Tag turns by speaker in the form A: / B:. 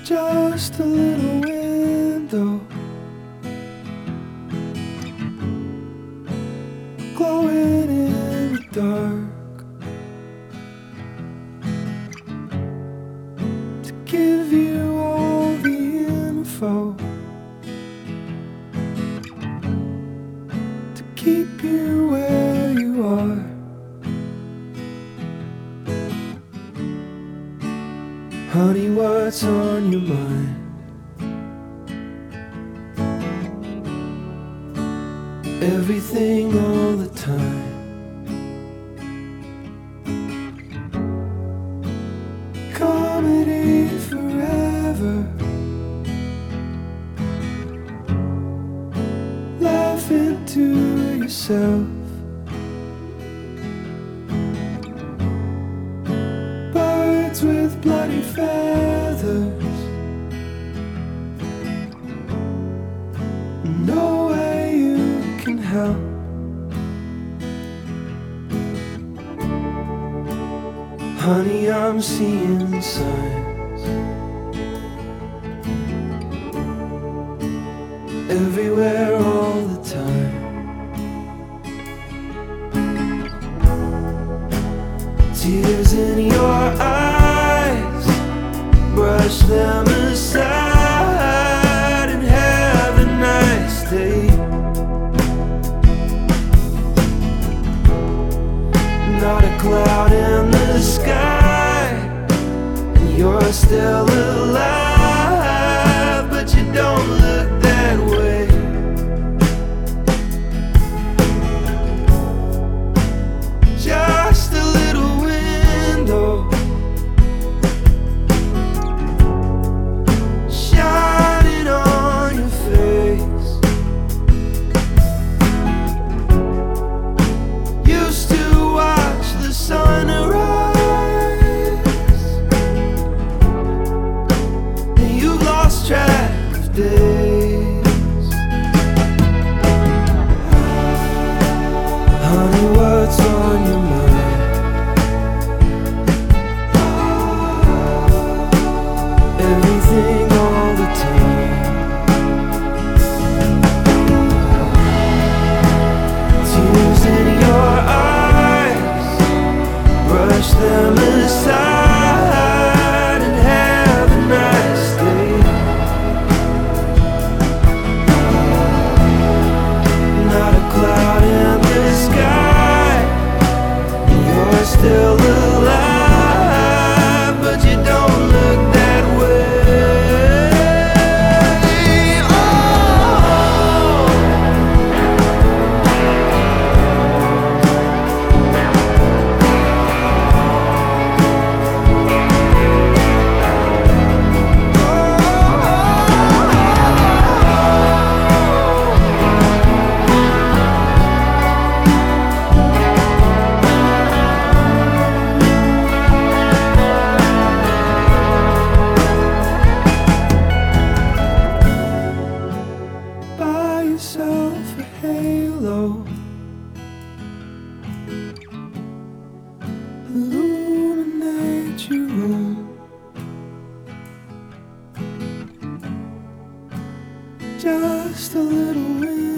A: Just a little window glowing in the dark to give you all the info, to keep you where you are. Honey, what's on your mind? Everything all the time. Comedy forever. Laughing to yourself. Birds with bloody feathers. No way you can help. Honey, I'm seeing signs everywhere all the time. Tears in your eyes, brush them aside and have a nice day. Not a cloud in the sky, and you're still alive, but you don't look that way. Just a little window shining on your face. Used to watch the sunrise, and you've lost track of days. Honey, what's on your mind? Everything all the time. Tears in your eyes, brush them aside and have a nice day. Not a cloud in the sky, you're still alive, but you don't look that way. Oh. Buy yourself a halo, illuminate your room. Just a little wind